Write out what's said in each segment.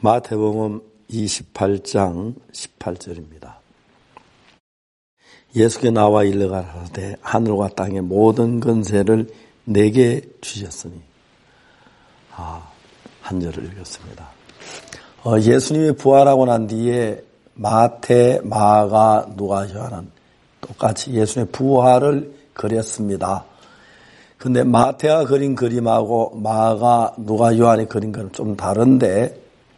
마태복음 28장 18절입니다. 예수께 나와 일러가라사대 하늘과 땅의 모든 권세를 내게 주셨으니. 한 절을 읽었습니다. 예수님이 부활하고 난 뒤에 마태, 마가, 누가, 요한은 똑같이 예수님의 부활을 그렸습니다. 근데 마태가 그린 그림하고 마가, 누가, 요한이 그린 그림은 좀 다른데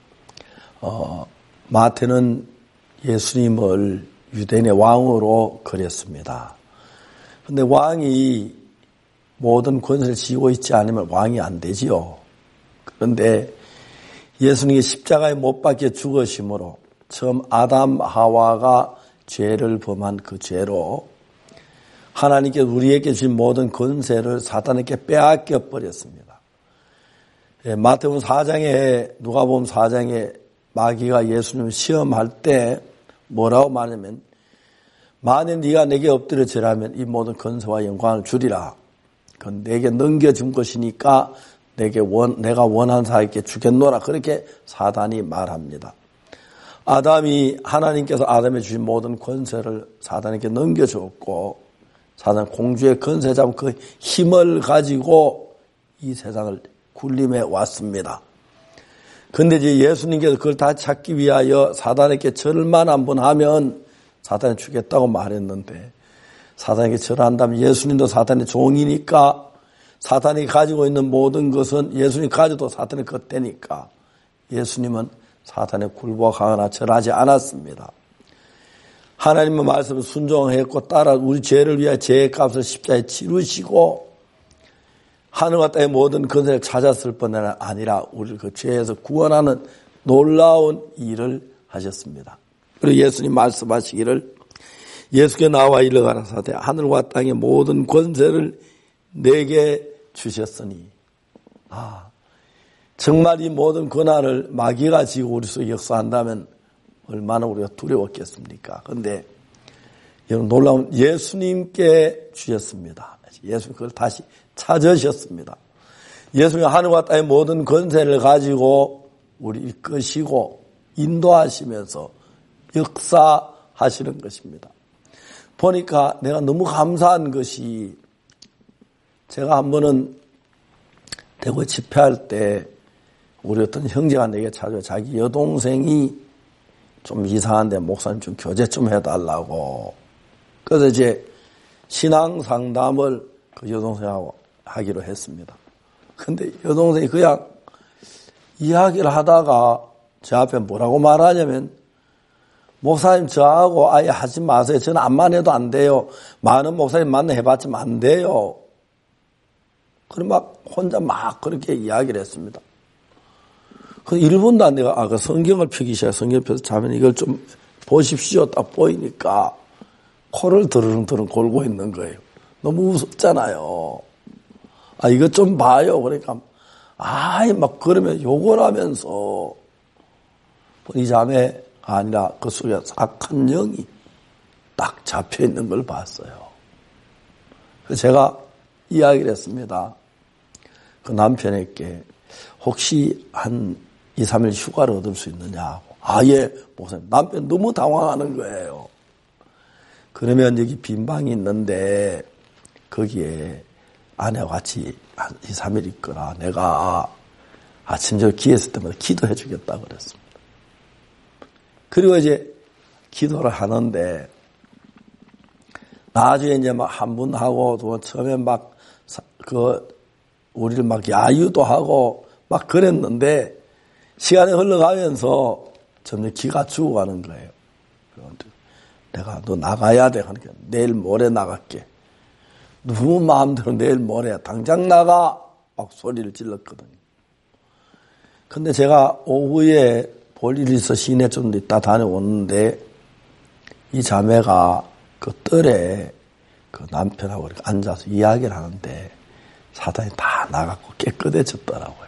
마태는 예수님을 유대인의 왕으로 그렸습니다. 근데 왕이 모든 권세를 쥐고 있지 않으면 왕이 안 되지요. 그런데 예수님이 십자가에 못 박혀 죽으심으로 처음 아담, 하와가 죄를 범한 그 죄로 하나님께 우리에게 주신 모든 권세를 사탄에게 빼앗겨 버렸습니다. 마태복음 4장에 누가복음 4장에 마귀가 예수님을 시험할 때 뭐라고 말하냐면 만일 네가 내게 엎드려 절하면 이 모든 권세와 영광을 주리라. 그건 내게 넘겨준 것이니까 내가 원하는 사람에게 주겠노라. 그렇게 사단이 말합니다. 아담이 하나님께서 아담에 주신 모든 권세를 사단에게 넘겨주었고 사단 공주의 권세 잡은 그 힘을 가지고 이 세상을 굴림해 왔습니다. 그런데 이제 예수님께서 그걸 다 찾기 위하여 사단에게 절만 한번 하면 사단이 주겠다고 말했는데 사단에게 절한다면 예수님도 사단의 종이니까 사탄이 가지고 있는 모든 것은 예수님이 가져도 사탄의 것대니까 예수님은 사탄의 굴복하거나 절하지 않았습니다. 하나님의 말씀을 순종했고 따라 우리 죄를 위하여 죄의 값을 십자가에 치르시고 하늘과 땅의 모든 권세를 찾았을 뿐 아니라 우리를 그 죄에서 구원하는 놀라운 일을 하셨습니다. 그리고 예수님 말씀하시기를 예수께 나와 일러가라사대 하늘과 땅의 모든 권세를 내게 주셨으니. 정말 이 모든 권한을 마귀가 지고 우리 속에 역사한다면 얼마나 우리가 두려웠겠습니까? 그런데 여러분 놀라운 예수님께 주셨습니다. 예수님 그걸 다시 찾으셨습니다. 예수님이 하늘과 땅의 모든 권세를 가지고 우리 이끄시고 인도하시면서 역사하시는 것입니다. 보니까 내가 너무 감사한 것이 제가 한 번은 대구 집회할 때 우리 어떤 형제가 내게 찾아와 자기 여동생이 좀 이상한데 목사님 좀 교제 좀 해달라고. 그래서 이제 신앙 상담을 그 여동생하고 하기로 했습니다. 근데 여동생이 그냥 이야기를 하다가 제 앞에 뭐라고 말하냐면 목사님 저하고 아예 하지 마세요. 저는 암만 해도 안 돼요. 많은 목사님 만나 해봤지만 안 돼요. 그럼 막 혼자 막 그렇게 이야기를 했습니다. 그 1분도 안 내가 그 성경을 펴기 시작 성경을 펴서 자면 이걸 좀 보십시오. 딱 보이니까 코를 드르릉드르릉 골고 있는 거예요. 너무 무섭잖아요. 이것 좀 봐요. 그러니까 막 그러면 욕을 하면서 이 자매가 아니라 그 속에 악한 영이 딱 잡혀 있는 걸 봤어요. 그래서 제가 이야기를 했습니다. 그 남편에게 혹시 한 2, 3일 휴가를 얻을 수 있느냐 하고 예, 목사님. 남편 너무 당황하는 거예요. 그러면 여기 빈 방이 있는데 거기에 아내와 같이 한 2, 3일 있거나 내가 아침 저녁 기회했을 때마다 기도해 주겠다고 그랬습니다. 그리고 이제 기도를 하는데 나중에 이제 막 한 분 하고 또 처음에 막 우리를 막 야유도 하고 막 그랬는데 시간이 흘러가면서 점점 기가 죽어가는 거예요. 내가 너 나가야 돼. 하니까 내일 모레 나갈게. 누구 마음대로 내일 모레야. 당장 나가. 막 소리를 질렀거든요. 근데 제가 오후에 볼 일이 있어 시내 좀 있다 다녀오는데 이 자매가 그 뜰에 그 남편하고 이렇게 앉아서 이야기를 하는데 사단이 다 나갔고 깨끗해졌더라고요.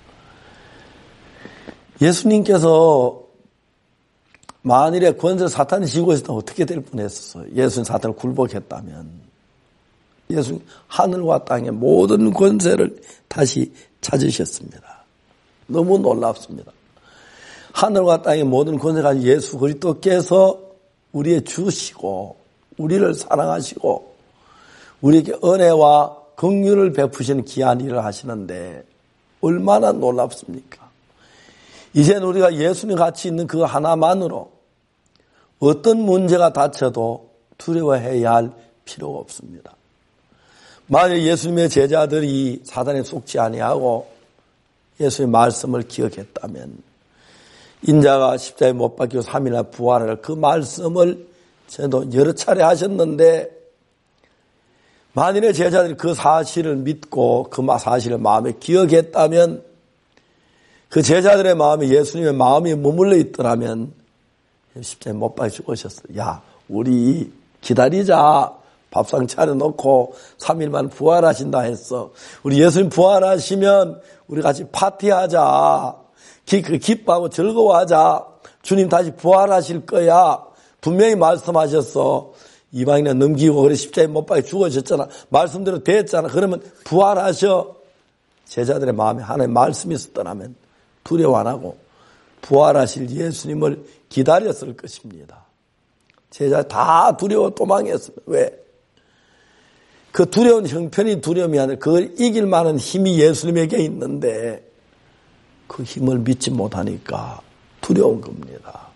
예수님께서 만일에 권세 사탄이 지고 있었다면 어떻게 될 뻔했었어요. 예수님 사탄을 굴복했다면. 예수님 하늘과 땅의 모든 권세를 다시 찾으셨습니다. 너무 놀랍습니다. 하늘과 땅의 모든 권세가 예수 그리스도께서 우리의 주시고 우리를 사랑하시고 우리에게 은혜와 긍휼을 베푸시는 귀한 일을 하시는데 얼마나 놀랍습니까? 이제는 우리가 예수님 같이 있는 그 하나만으로 어떤 문제가 닥쳐도 두려워해야 할 필요가 없습니다. 만약 예수님의 제자들이 사단에 속지 아니하고 예수님의 말씀을 기억했다면 인자가 십자가에 못 박히고 3일날 부활할 그 말씀을 저도 여러 차례 하셨는데 만일의 제자들이 그 사실을 믿고 그 사실을 마음에 기억했다면 그 제자들의 마음에 예수님의 마음이 머물러 있더라면 십자가에 못 박혀 죽으셨어요. 야, 우리 기다리자. 밥상 차려놓고 3일만 부활하신다 했어. 우리 예수님 부활하시면 우리 같이 파티하자. 기뻐하고 즐거워하자. 주님 다시 부활하실 거야. 분명히 말씀하셨어. 이방인에 넘기고 그래 십자가에 못 박혀 죽으셨잖아. 말씀대로 됐잖아. 그러면 부활하셔. 제자들의 마음에 하나님의 말씀이 있었더라면 두려워 안 하고 부활하실 예수님을 기다렸을 것입니다. 제자 다 두려워 도망했습니다. 왜? 그 두려운 형편이 두려움이 아니라 그걸 이길 만한 힘이 예수님에게 있는데 그 힘을 믿지 못하니까 두려운 겁니다.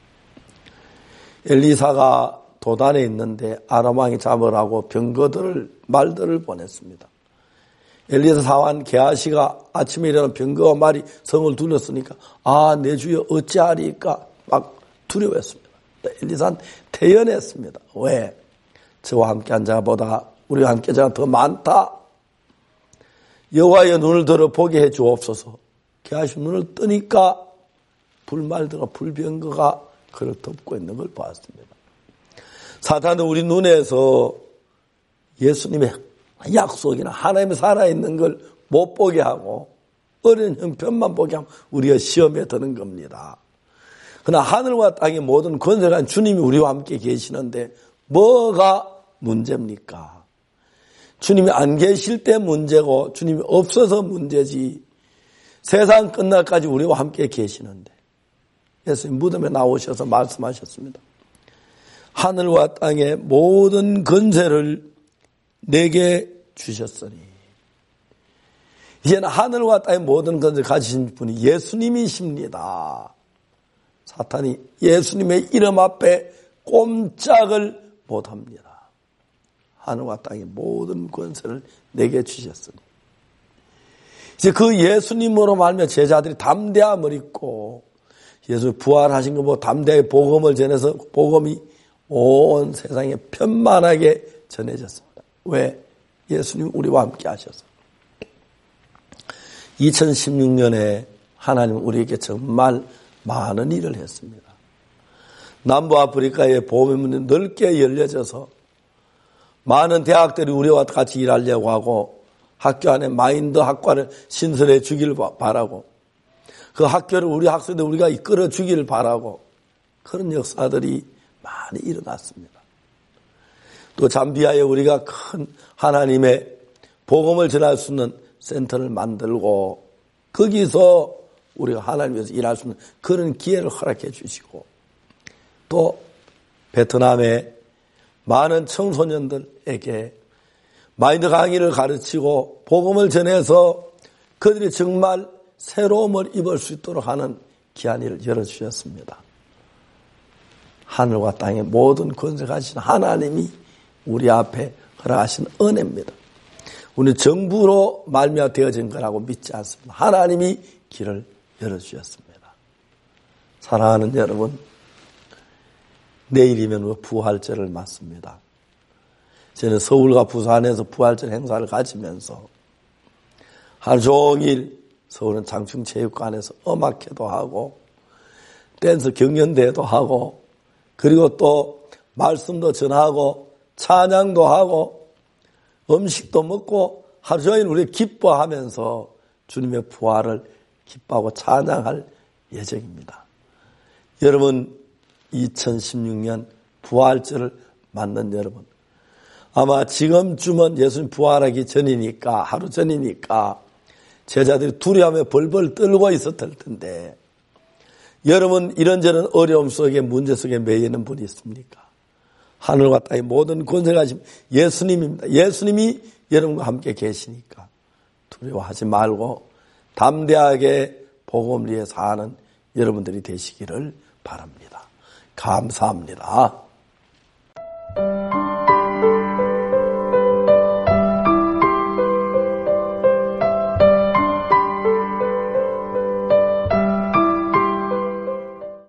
엘리사가 도단에 있는데 아람 왕이 잡으라고 말들을 보냈습니다. 엘리사 사환 게하시가 아침에 일어나 병거와 말이 성을 둘렀으니까 내 주여 어찌하리까 막 두려워했습니다. 엘리사는 태연했습니다. 왜? 저와 함께한 자보다 우리와 함께 자가 더 많다. 여호와의 눈을 들어 보게 해 주옵소서. 게하시 눈을 뜨니까 불말들과 불병거가 그를 덮고 있는 걸 보았습니다. 사탄은 우리 눈에서 예수님의 약속이나 하나님이 살아있는 걸 못 보게 하고 어려운 형편만 보게 하면 우리가 시험에 드는 겁니다. 그러나 하늘과 땅의 모든 권세가 주님이 우리와 함께 계시는데 뭐가 문제입니까? 주님이 안 계실 때 문제고 주님이 없어서 문제지 세상 끝날까지 우리와 함께 계시는데 예수님 무덤에 나오셔서 말씀하셨습니다. 하늘과 땅의 모든 권세를 내게 주셨으니 이제는 하늘과 땅의 모든 권세를 가지신 분이 예수님이십니다. 사탄이 예수님의 이름 앞에 꼼짝을 못합니다. 하늘과 땅의 모든 권세를 내게 주셨으니 이제 그 예수님으로 말하면 제자들이 담대함을 입고 예수 부활하신 거 보고 담대하게 복음을 전해서 복음이 온 세상에 편만하게 전해졌습니다. 왜? 예수님 우리와 함께 하셔서 2016년에 하나님 우리에게 정말 많은 일을 했습니다. 남부아프리카의 복음문이 넓게 열려져서 많은 대학들이 우리와 같이 일하려고 하고 학교 안에 마인드 학과를 신설해 주기를 바라고 그 학교를 우리 학생들 우리가 이끌어 주기를 바라고 그런 역사들이 많이 일어났습니다. 또 잠비아에 우리가 큰 하나님의 복음을 전할 수 있는 센터를 만들고 거기서 우리가 하나님 위해서 일할 수 있는 그런 기회를 허락해 주시고 또 베트남의 많은 청소년들에게 마인드 강의를 가르치고 복음을 전해서 그들이 정말 새로움을 입을 수 있도록 하는 귀한 일을 열어주셨습니다. 하늘과 땅의 모든 권세가 하신 하나님이 우리 앞에 허락하신 은혜입니다. 우리 정부로 말미암아 되어진 거라고 믿지 않습니다. 하나님이 길을 열어주셨습니다. 사랑하는 여러분, 내일이면 부활절을 맞습니다. 저는 서울과 부산에서 부활절 행사를 가지면서 하루 종일 서울은 장충체육관에서 음악회도 하고 댄스 경연대회도 하고 그리고 또 말씀도 전하고 찬양도 하고 음식도 먹고 하루 종일 우리 기뻐하면서 주님의 부활을 기뻐하고 찬양할 예정입니다. 여러분 2016년 부활절을 맞는 여러분 아마 지금쯤은 예수님 부활하기 전이니까 하루 전이니까 제자들이 두려움에 벌벌 떨고 있었을 텐데 여러분 이런저런 어려움 속에 문제 속에 매여 있는 분이 있습니까? 하늘과 땅의 모든 권세를 가진 예수님입니다. 예수님이 여러분과 함께 계시니까 두려워하지 말고 담대하게 복음을 위해 사는 여러분들이 되시기를 바랍니다. 감사합니다.